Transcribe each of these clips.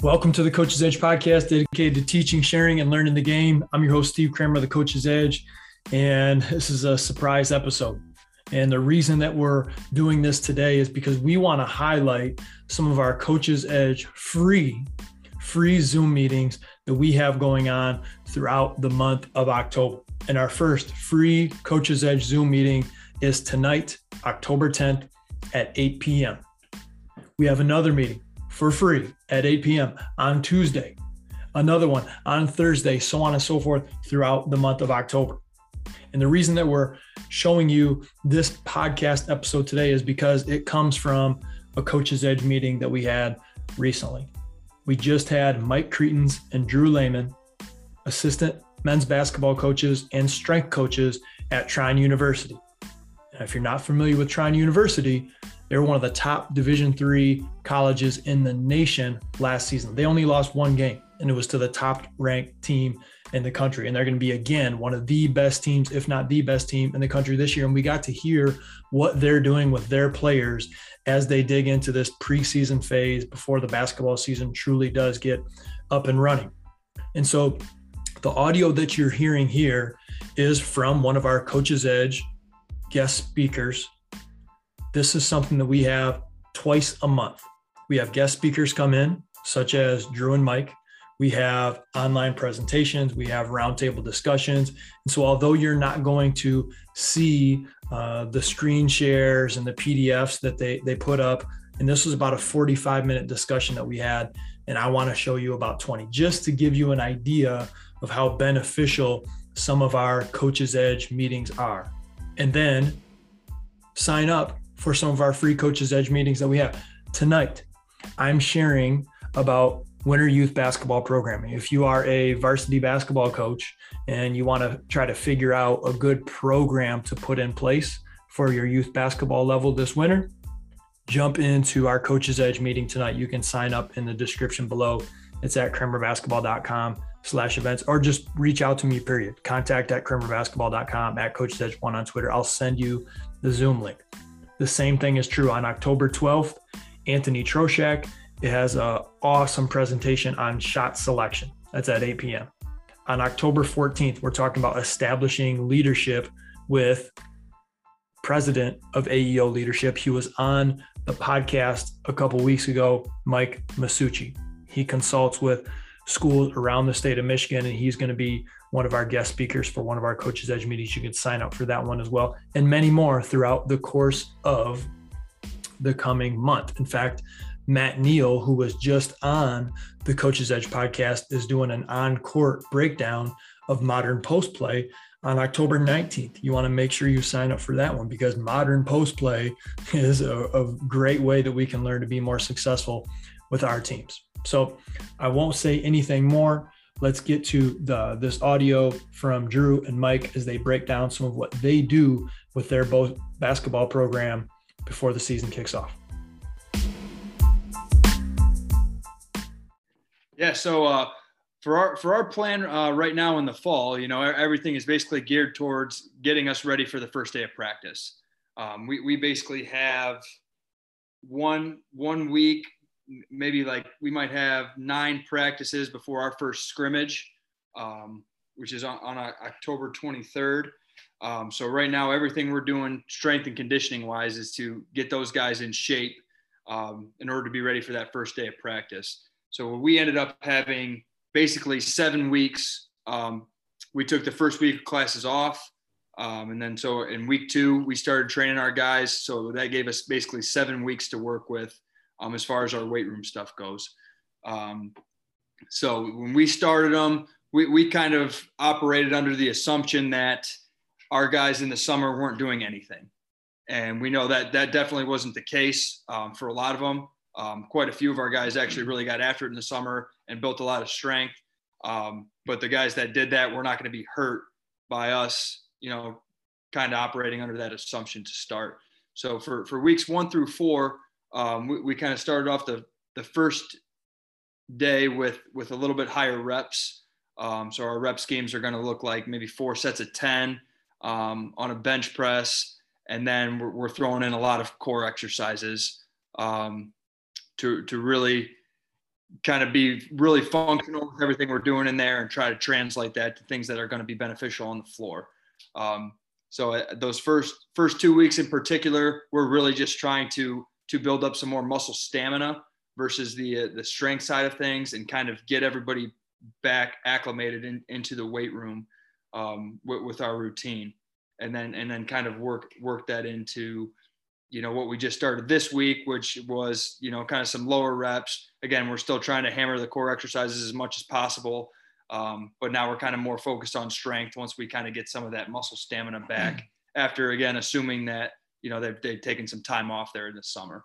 Welcome to the Coach's Edge podcast, dedicated to teaching, sharing, and learning the game. I'm your host, Steve Kramer, the Coach's Edge, and this is a surprise episode. And the reason that we're doing this today is because we want to highlight some of our Coach's Edge free Zoom meetings that we have going on throughout the month of October. And our first free Coach's Edge Zoom meeting is tonight, October 10th at 8 p.m. We have another meeting for free at 8 p.m. on Tuesday, another one on Thursday, so on and so forth throughout the month of October. And the reason that we're showing you this podcast episode today is because it comes from a Coach's Edge meeting that we had recently. We just had Mike Cretins and Drew Lehman, assistant men's basketball coaches and strength coaches at Trine University. And if you're not familiar with Trine University, they were one of the top Division III colleges in the nation last season. They only lost one game, and it was to the top-ranked team in the country. And they're going to be, again, one of the best teams, if not the best team in the country this year. And we got to hear what they're doing with their players as they dig into this preseason phase before the basketball season truly does get up and running. And so the audio that you're hearing here is from one of our Coach's Edge guest speakers. This is something that we have twice a month. We have guest speakers come in, such as Drew and Mike. We have online presentations. We have roundtable discussions. And so although you're not going to see the screen shares and the PDFs that they put up, and this was about a 45-minute discussion that we had, and I want to show you about 20, just to give you an idea of how beneficial some of our Coach's Edge meetings are. And then sign up for some of our free Coach's Edge meetings that we have. Tonight, I'm sharing about winter youth basketball programming. If you are a varsity basketball coach and you want to try to figure out a good program to put in place for your youth basketball level this winter, jump into our Coach's Edge meeting tonight. You can sign up in the description below. It's at kramerbasketball.com/events, or just reach out to me, period. Contact@kramerbasketball.com, at Coach's Edge 1 on Twitter. I'll send you the Zoom link. The same thing is true on October 12th. Anthony Troshak has an awesome presentation on shot selection. That's at 8 p.m. On October 14th, we're talking about establishing leadership with president of AEO Leadership. He was on the podcast a couple weeks ago, Mike Masucci. He consults with schools around the state of Michigan, and he's going to be one of our guest speakers for one of our Coach's Edge meetings. You can sign up for that one as well, and many more throughout the course of the coming month. In fact, Matt Neal, who was just on the Coach's Edge podcast, is doing an on-court breakdown of modern post play on October 19th. You want to make sure you sign up for that one, because modern post play is a great way that we can learn to be more successful with our teams. So I won't say anything more. Let's get to this audio from Drew and Mike as they break down some of what they do with their both basketball program before the season kicks off. Yeah, so for our plan right now in the fall, everything is basically geared towards getting us ready for the first day of practice. We basically have one week. Maybe like we might have 9 practices before our first scrimmage, which is on October 23rd. So right now, everything we're doing strength and conditioning wise is to get those guys in shape in order to be ready for that first day of practice. So we ended up having basically 7 weeks. We took the first week of classes off. And then so in week 2, we started training our guys. So that gave us basically 7 weeks to work with. As far as our weight room stuff goes. So when we started them, we kind of operated under the assumption that our guys in the summer weren't doing anything. And we know that definitely wasn't the case for a lot of them. Quite a few of our guys actually really got after it in the summer and built a lot of strength. But the guys that did that were not going to be hurt by us, kind of operating under that assumption to start. So for weeks 1 through 4, we kind of started off the first day with a little bit higher reps. So our rep schemes are going to look like maybe 4 sets of 10 on a bench press. And then we're throwing in a lot of core exercises to really kind of be really functional with everything we're doing in there and try to translate that to things that are going to be beneficial on the floor. So those first 2 weeks in particular, we're really just trying to build up some more muscle stamina versus the strength side of things, and kind of get everybody back acclimated into the weight room with our routine, and then kind of work that into, what we just started this week, which was, kind of some lower reps. Again, we're still trying to hammer the core exercises as much as possible. But now we're kind of more focused on strength once we kind of get some of that muscle stamina back after, again, assuming that, they've taken some time off there in the summer.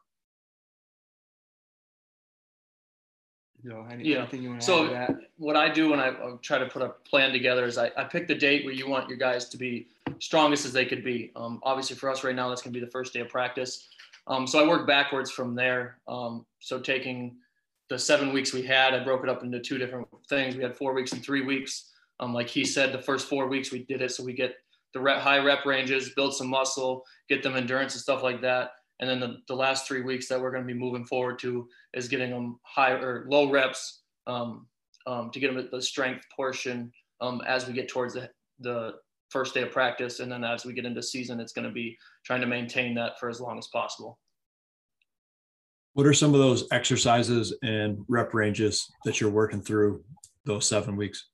Anything you want to add to that? What I do when I try to put a plan together is I pick the date where you want your guys to be strongest as they could be. Obviously for us right now, that's going to be the first day of practice. So I work backwards from there. So taking the 7 weeks we had, I broke it up into 2 different things. We had 4 weeks and 3 weeks. Like he said, the first 4 weeks we did it so we get the high rep ranges, build some muscle, get them endurance and stuff like that. And then the last 3 weeks that we're going to be moving forward to is getting them high or low reps to get them at the strength portion as we get towards the first day of practice. And then as we get into season, it's going to be trying to maintain that for as long as possible. What are some of those exercises and rep ranges that you're working through those 7 weeks?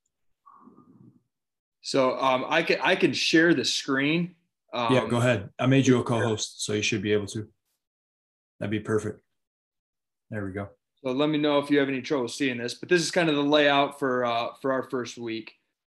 So I can share the screen. Yeah, go ahead. I made you a co-host, so you should be able to. That'd be perfect. There we go. So let me know if you have any trouble seeing this, but this is kind of the layout for our first week.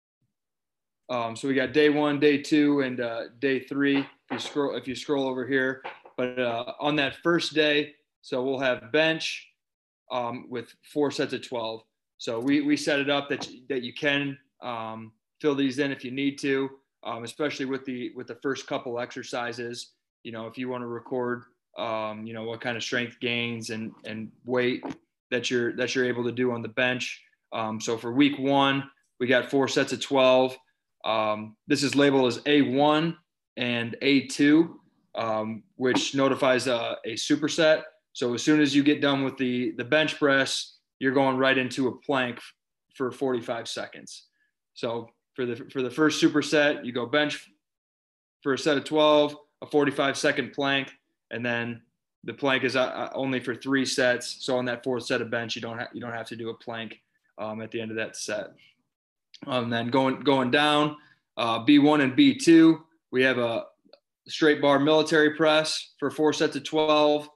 So we got day 1, day 2, and day 3. If you scroll over here, but on that first day, so we'll have bench with 4 sets of 12. So we set it up that you can fill these in if you need to, especially with the first couple exercises. If you want to record, what kind of strength gains and weight that you're able to do on the bench. So for week 1, we got 4 sets of 12. This is labeled as A1 and A2, which notifies a superset. So as soon as you get done with the bench press, you're going right into a plank for 45 seconds. So for the first superset, you go bench for a set of 12, a 45-second plank, and then the plank is only for 3 sets. So on that 4th set of bench, you don't have to do a plank at the end of that set. Then going down, B1 and B2, we have a straight bar military press for 4 sets of 12,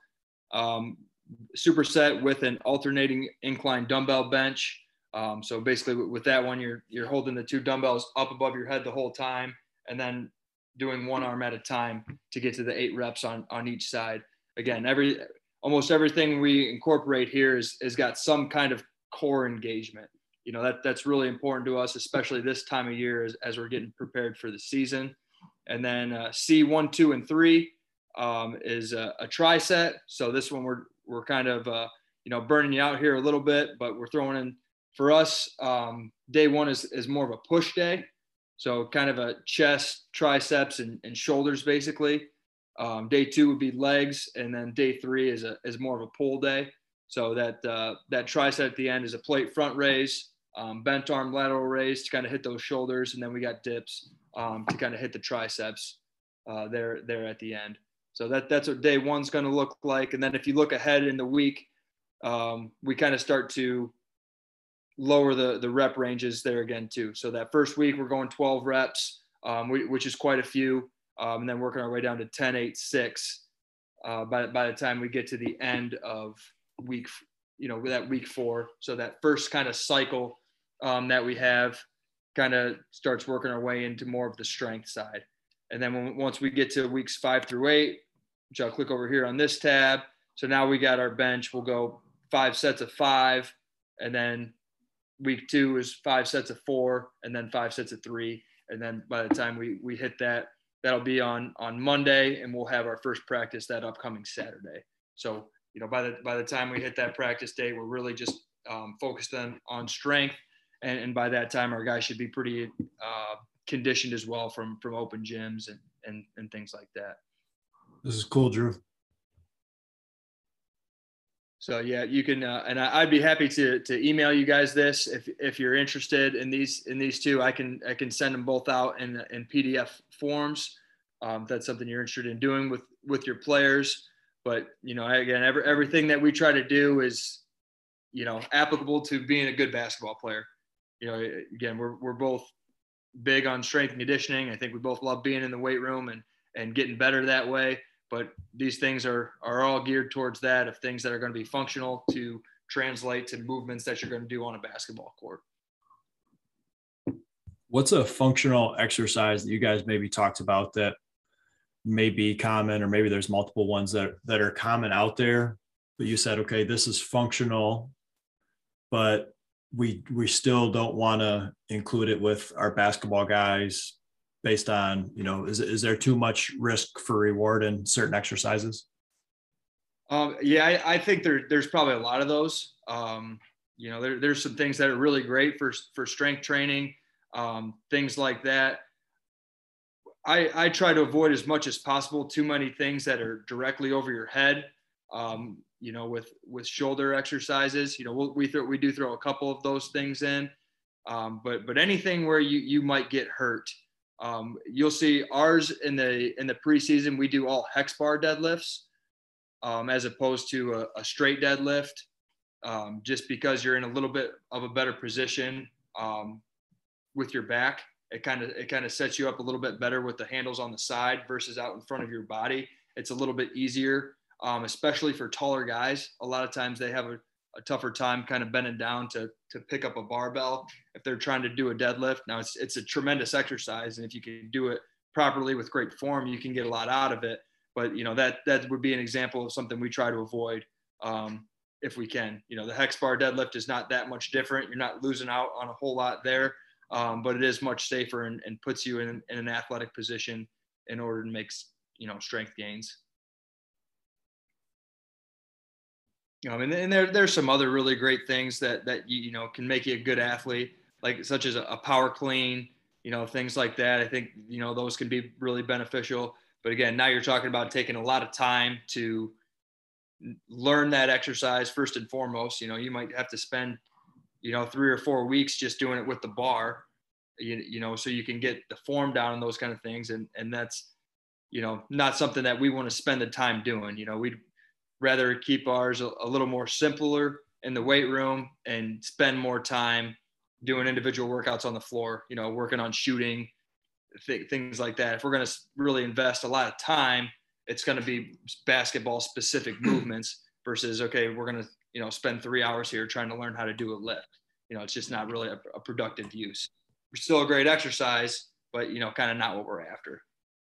superset with an alternating incline dumbbell bench. So basically with that one, you're holding the 2 dumbbells up above your head the whole time, and then doing 1 arm at a time to get to the 8 reps on each side. Again, almost everything we incorporate here has got some kind of core engagement. That's really important to us, especially this time of year as we're getting prepared for the season. And then C1, 2, and 3 is a tri-set. So this one we're kind of burning you out here a little bit, but we're throwing in, for us, day 1 is more of a push day. So kind of a chest, triceps, and shoulders basically. Day 2 would be legs, and then day 3 is more of a pull day. So that tricep at the end is a plate front raise, bent arm lateral raise to kind of hit those shoulders, and then we got dips to kind of hit the triceps there at the end. So that's what day 1's going to look like. And then if you look ahead in the week, we kind of start to lower the rep ranges there again too. So that first week we're going 12 reps, which is quite a few, and then working our way down to 10, 8, 6 by the time we get to the end of week, that week 4. So that first kind of cycle that we have kind of starts working our way into more of the strength side. And then once we get to weeks 5 through 8, which I'll click over here on this tab. So now we got our bench. We'll go 5 sets of 5, and then week 2 is 5 sets of 4, and then 5 sets of 3. And then by the time we hit that, that'll be on Monday, and we'll have our first practice that upcoming Saturday. So, by the time we hit that practice day, we're really just focused on strength. And by that time, our guys should be pretty conditioned as well from open gyms and things like that. This is cool, Drew. So yeah, you can, and I'd be happy to email you guys this if you're interested in these two. I can send them both out in PDF forms. If that's something you're interested in doing with your players. But again, everything that we try to do is applicable to being a good basketball player. Again, we're both big on strength and conditioning. I think we both love being in the weight room and getting better that way. But these things are all geared towards that, of things that are going to be functional to translate to movements that you're going to do on a basketball court. What's a functional exercise that you guys maybe talked about that may be common, or maybe there's multiple ones that are common out there, but you said, okay, this is functional, but we still don't want to include it with our basketball guys based on, is there too much risk for reward in certain exercises? Yeah, I think there's probably a lot of those. There's some things that are really great for strength training, things like that. I try to avoid as much as possible too many things that are directly over your head. With shoulder exercises, we do throw a couple of those things in, but anything where you might get hurt. You'll see ours in the preseason, we do all hex bar deadlifts, as opposed to a straight deadlift, just because you're in a little bit of a better position, with your back. It kind of sets you up a little bit better with the handles on the side versus out in front of your body. It's a little bit easier, especially for taller guys. A lot of times they have a tougher time kind of bending down to pick up a barbell if they're trying to do a deadlift. Now it's a tremendous exercise, and if you can do it properly with great form, you can get a lot out of it. But that would be an example of something we try to avoid, if we can. The hex bar deadlift is not that much different. You're not losing out on a whole lot there, but it is much safer and puts you in an athletic position in order to make strength gains. And there's some other really great things that can make you a good athlete, like such as a power clean, things like that. I think those can be really beneficial. But again, now you're talking about taking a lot of time to learn that exercise first and foremost. You might have to spend 3 or 4 weeks just doing it with the bar, so you can get the form down and those kind of things. And that's not something that we want to spend the time doing. We'd rather keep ours a little more simpler in the weight room and spend more time doing individual workouts on the floor, working on shooting, things like that. If we're going to really invest a lot of time, it's going to be basketball specific movements versus, okay, we're going to, spend 3 hours here trying to learn how to do a lift. It's just not really a productive use. We're still a great exercise, but, kind of not what we're after.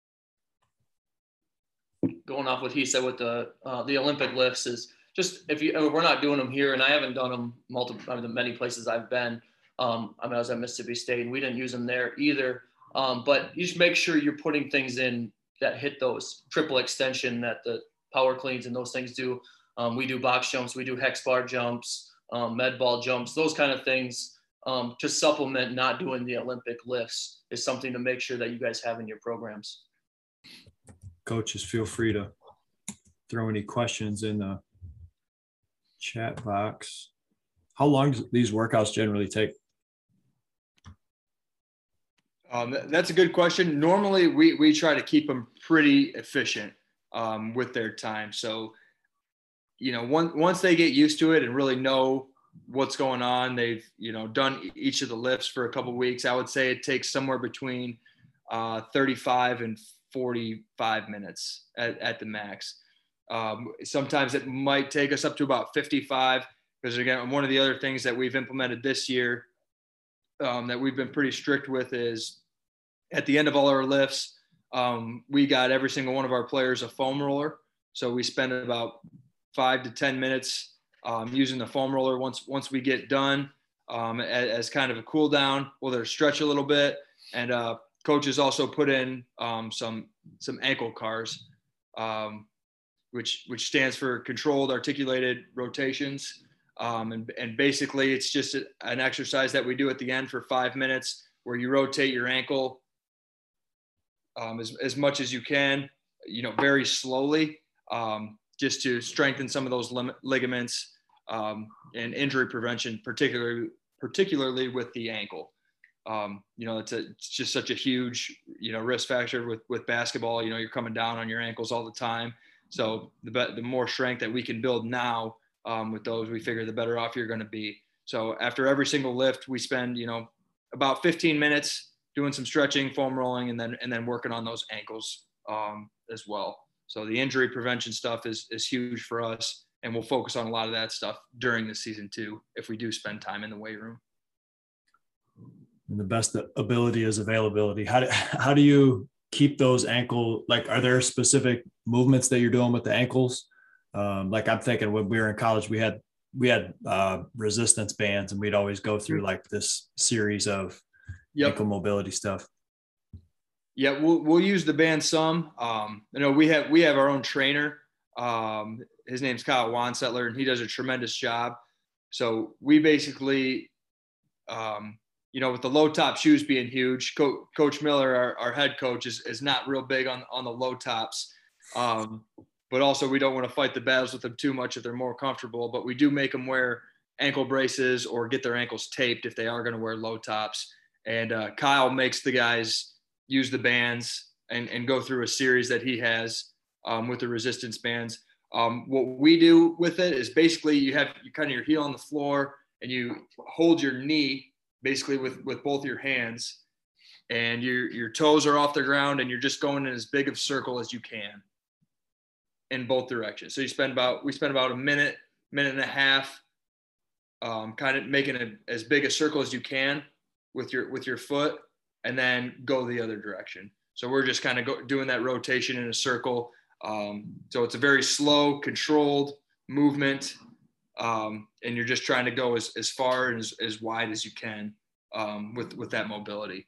Going off what he said with the Olympic lifts is just, we're not doing them here, and I haven't done them many places I've been. I was at Mississippi State and we didn't use them there either. But you just make sure you're putting things in that hit those triple extension that the power cleans and those things do. We do box jumps, we do hex bar jumps, med ball jumps, those kind of things, to supplement not doing the Olympic lifts is something to make sure that you guys have in your programs. Coaches, feel free to throw any questions in the chat box. How long do these workouts generally take? That's a good question. Normally, we try to keep them pretty efficient with their time. So, once they get used to it and really know what's going on, they've done each of the lifts for a couple of weeks. I would say it takes somewhere between 35 and 45 minutes at the max. Sometimes it might take us up to about 55, because again, one of the other things that we've implemented this year that we've been pretty strict with is at the end of all our lifts, we got every single one of our players a foam roller. So we spend about 5 to 10 minutes using the foam roller once we get done, as kind of a cool down. We'll let her stretch a little bit, and coaches also put in some ankle cars, which stands for controlled articulated rotations. And basically it's just an exercise that we do at the end for 5 minutes where you rotate your ankle as much as you can, very slowly. just to strengthen some of those ligaments and injury prevention, particularly with the ankle. It's just such a huge, risk factor with basketball. You're coming down on your ankles all the time. So the more strength that we can build now with those, we figure the better off you're going to be. So after every single lift, we spend, about 15 minutes doing some stretching, foam rolling, and then working on those ankles as well. So the injury prevention stuff is huge for us, and we'll focus on a lot of that stuff during the season too, if we do spend time in the weight room. And the best ability is availability. How do you keep those ankle, like, are there specific movements that you're doing with the ankles? Like I'm thinking when we were in college, we had resistance bands, and we'd always go through like this series of ankle mobility stuff. Yeah, we'll use the band some. We have our own trainer. His name's Kyle Wansettler, and he does a tremendous job. So we basically, with the low top shoes being huge, Coach Miller, our head coach, is not real big on the low tops. But also we don't want to fight the battles with them too much if they're more comfortable. But we do make them wear ankle braces or get their ankles taped if they are going to wear low tops. And Kyle makes the guys use the bands and go through a series that he has with the resistance bands. What we do with it is basically you kind of your heel on the floor and you hold your knee basically with both your hands, and your toes are off the ground, and you're just going in as big of a circle as you can in both directions. So we spend about a minute and a half kind of making as big a circle as you can with your foot, and then go the other direction. So we're just kind of doing that rotation in a circle. So it's a very slow, controlled movement, and you're just trying to go as far and as wide as you can with that mobility.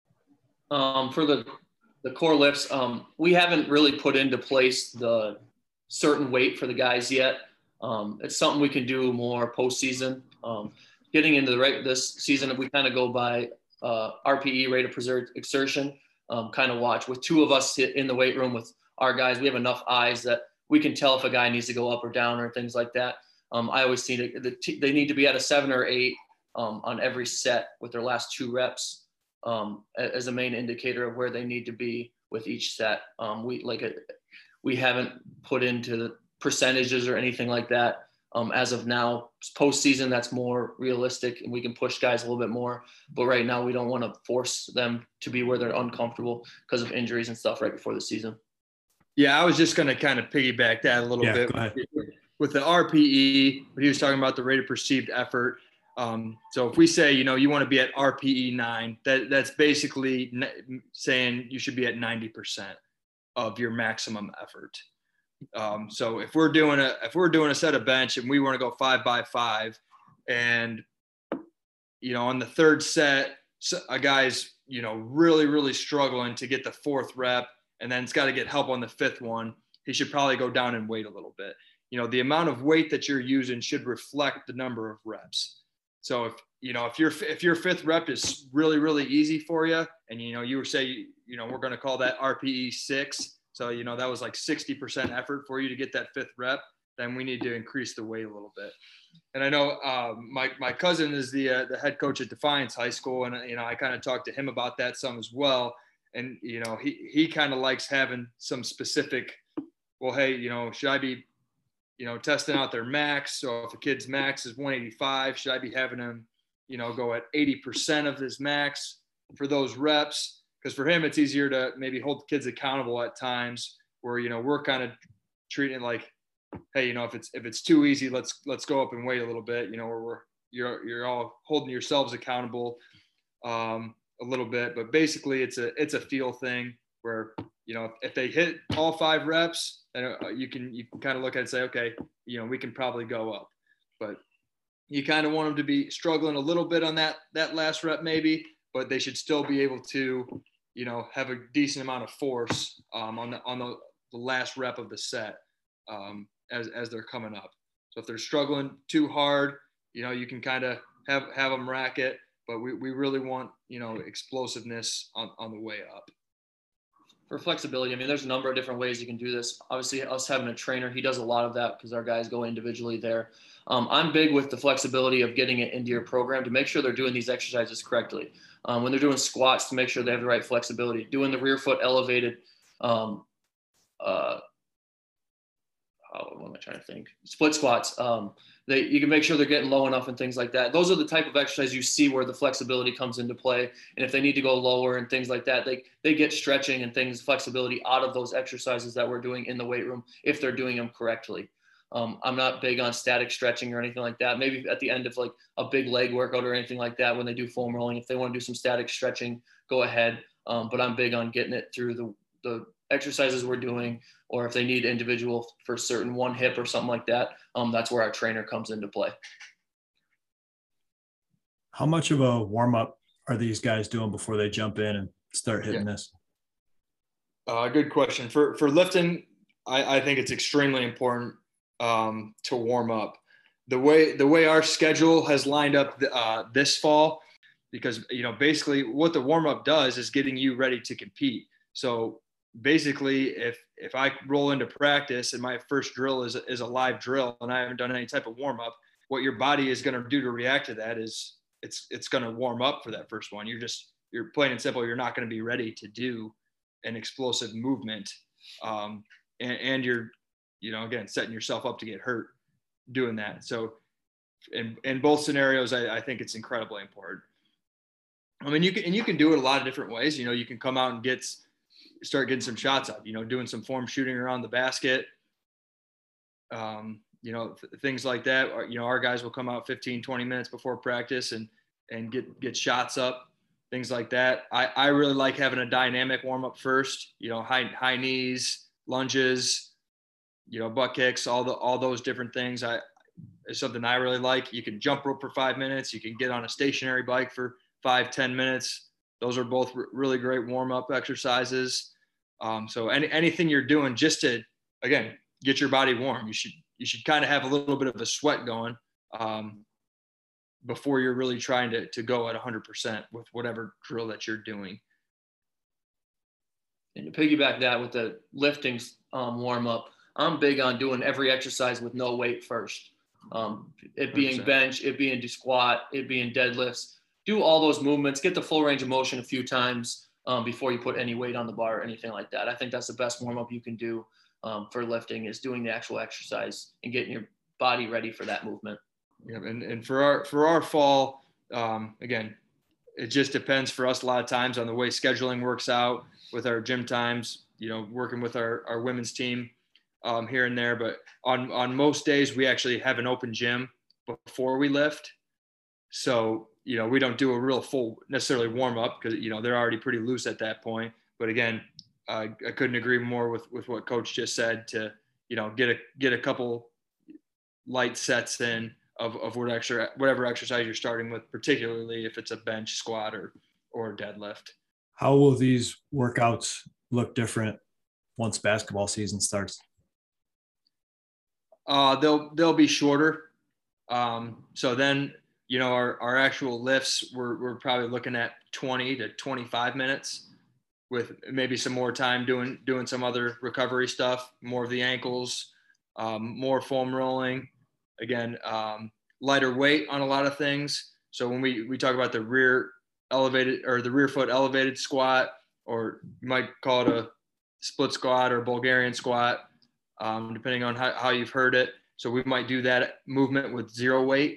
For the core lifts, we haven't really put into place the certain weight for the guys yet. It's something we can do more postseason. Getting into this season, we kind of go by RPE, rate of preserved exertion, kind of watch. With two of us in the weight room with our guys, we have enough eyes that we can tell if a guy needs to go up or down or things like that. I always see they need to be at a 7 or 8 on every set with their last 2 reps as a main indicator of where they need to be with each set. We haven't put into the percentages or anything like that as of now. Postseason, that's more realistic, and we can push guys a little bit more. But right now, we don't want to force them to be where they're uncomfortable because of injuries and stuff right before the season. Yeah, I was just going to kind of piggyback that a little bit. Go ahead. With the RPE, but he was talking about the rate of perceived effort. So if we say, you want to be at RPE 9, that's basically saying you should be at 90% of your maximum effort. So if we're doing a set of bench and we want to go 5 by 5, and on the third set, a guy's really, really struggling to get the 4th rep, and then it's got to get help on the 5th one, he should probably go down and weight a little bit. The amount of weight that you're using should reflect the number of reps. So if your 5th rep is really, really easy for you, and you were say we're going to call that RPE 6, so that was like 60% effort for you to get that 5th rep, then we need to increase the weight a little bit. And I know my cousin is the head coach at Defiance High School, and I kind of talked to him about that some as well. And he kind of likes having some specific, well, hey, should I be testing out their max? So if a kid's max is 185, should I be having him, go at 80% of his max for those reps? Because for him, it's easier to maybe hold the kids accountable at times where, we're kind of treating it like, hey, if it's too easy, let's go up and wait a little bit, where you're all holding yourselves accountable a little bit. But basically it's a feel thing where, if they hit all 5 reps, then you can kind of look at it and say, okay, we can probably go up. But you kind of want them to be struggling a little bit on that last rep maybe, but they should still be able to, have a decent amount of force on the last rep of the set as they're coming up. So if they're struggling too hard, you can kind of have them rack it, but we really want, explosiveness on the way up. For flexibility, I mean, there's a number of different ways you can do this. Obviously, us having a trainer, he does a lot of that because our guys go individually there. I'm big with the flexibility of getting it into your program to make sure they're doing these exercises correctly. When they're doing squats, to make sure they have the right flexibility. Doing the rear foot elevated, what am I trying to think? Split squats. You can make sure they're getting low enough and things like that. Those are the type of exercise you see where the flexibility comes into play. And if they need to go lower and things like that, they get stretching and flexibility out of those exercises that we're doing in the weight room if they're doing them correctly. I'm not big on static stretching or anything like that. Maybe at the end of like a big leg workout or anything like that, when they do foam rolling, if they want to do some static stretching, go ahead. But I'm big on getting it through the exercises we're doing, or if they need individual for certain one hip or something like that, that's where our trainer comes into play. How much of a warm-up are these guys doing before they jump in and start hitting this? Good question. For lifting, I think it's extremely important to warm up. The way our schedule has lined up this fall, because basically what the warm-up does is getting you ready to compete. So basically, if I roll into practice and my first drill is a live drill and I haven't done any type of warm up, what your body is going to do to react to that is it's going to warm up for that first one. You're plain and simple. You're not going to be ready to do an explosive movement, and you're again setting yourself up to get hurt doing that. So in both scenarios, I think it's incredibly important. I mean, you can do it a lot of different ways. You can come out and start getting some shots up, doing some form shooting around the basket, things like that. Our guys will come out 15, 20 minutes before practice and get shots up, things like that. I really like having a dynamic warm up first, high knees, lunges, butt kicks, all those different things. It's something I really like. You can jump rope for 5 minutes. You can get on a stationary bike for 5-10 minutes. Those are both really great warm-up exercises. So anything you're doing just to, again, get your body warm, you should kind of have a little bit of a sweat going before you're really trying to go at 100% with whatever drill that you're doing. And to piggyback that with the lifting warm-up, I'm big on doing every exercise with no weight first. It being 100%. Bench, it being squat, it being deadlifts. Do all those movements, get the full range of motion a few times before you put any weight on the bar or anything like that. I think that's the best warm-up you can do for lifting, is doing the actual exercise and getting your body ready for that movement. Yeah, and for our fall, again, it just depends for us a lot of times on the way scheduling works out with our gym times, working with our women's team here and there. But on most days, we actually have an open gym before we lift. So, we don't do a real full necessarily warm up because, they're already pretty loose at that point. But again, I couldn't agree more with what Coach just said to, get a couple light sets in of whatever exercise you're starting with, particularly if it's a bench, squat, or deadlift. How will these workouts look different once basketball season starts? They'll be shorter. So then, our actual lifts, we're probably looking at 20 to 25 minutes with maybe some more time doing some other recovery stuff, more of the ankles, more foam rolling. Again, lighter weight on a lot of things. So when we talk about the rear elevated or the rear foot elevated squat, or you might call it a split squat or Bulgarian squat, depending on how you've heard it. So we might do that movement with zero weight,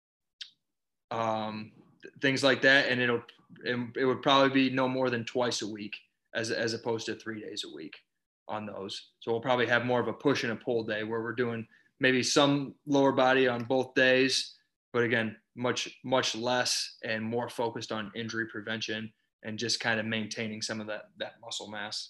things like that. And it would probably be no more than twice a week as opposed to 3 days a week on those. So we'll probably have more of a push and a pull day where we're doing maybe some lower body on both days, but again, much less and more focused on injury prevention and just kind of maintaining some of that muscle mass.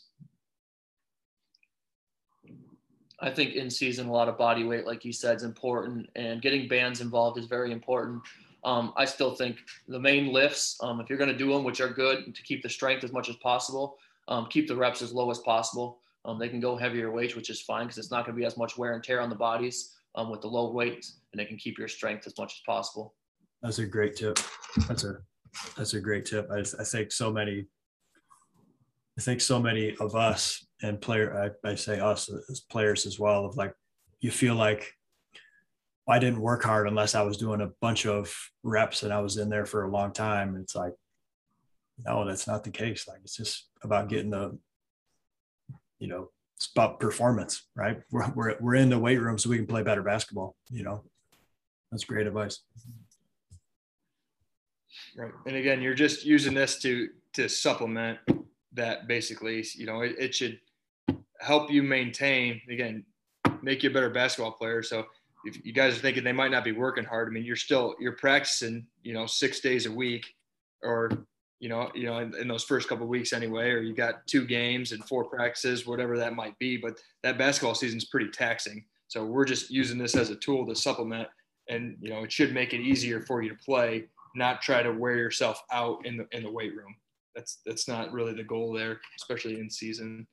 I think in season, a lot of body weight, like you said, is important, and getting bands involved is very important. I still think the main lifts, if you're going to do them, which are good to keep the strength as much as possible, keep the reps as low as possible. They can go heavier weights, which is fine because it's not going to be as much wear and tear on the bodies with the low weights, and they can keep your strength as much as possible. That's a great tip. That's a great tip. I think so many I think so many of us and I say us as players as well, of like, you feel like I didn't work hard unless I was doing a bunch of reps and I was in there for a long time. And it's like, no, that's not the case. Like, it's just about getting it's about performance, right? We're in the weight room so we can play better basketball. That's great advice. Right. And again, you're just using this to supplement that. Basically, it should help you maintain, again, make you a better basketball player. So if you guys are thinking they might not be working hard, I mean, you're practicing, 6 days a week, or, in those first couple of weeks anyway, or you got 2 games and 4 practices, whatever that might be. But that basketball season is pretty taxing. So we're just using this as a tool to supplement, and, it should make it easier for you to play, not try to wear yourself out in the weight room. That's not really the goal there, especially in season.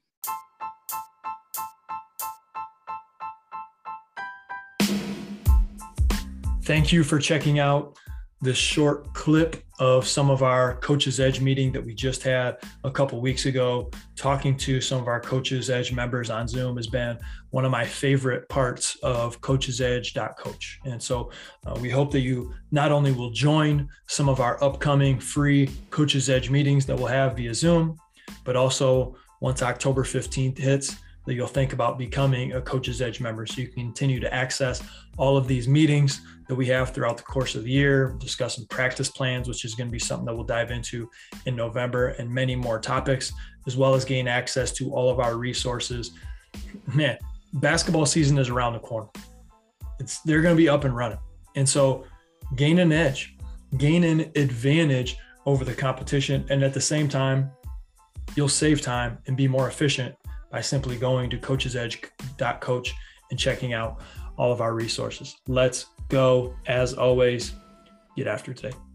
Thank you for checking out this short clip of some of our Coach's Edge meeting that we just had a couple weeks ago. Talking to some of our Coach's Edge members on Zoom has been one of my favorite parts of coachesedge.coach. And so we hope that you not only will join some of our upcoming free Coach's Edge meetings that we'll have via Zoom, but also once October 15th hits, that you'll think about becoming a Coach's Edge member so you can continue to access all of these meetings that we have throughout the course of the year, discussing practice plans, which is going to be something that we'll dive into in November, and many more topics, as well as gain access to all of our resources. Man, basketball season is around the corner. They're going to be up and running. And so gain an edge, gain an advantage over the competition. And at the same time, you'll save time and be more efficient by simply going to coachesedge.coach and checking out all of our resources. Let's go. As always, get after today.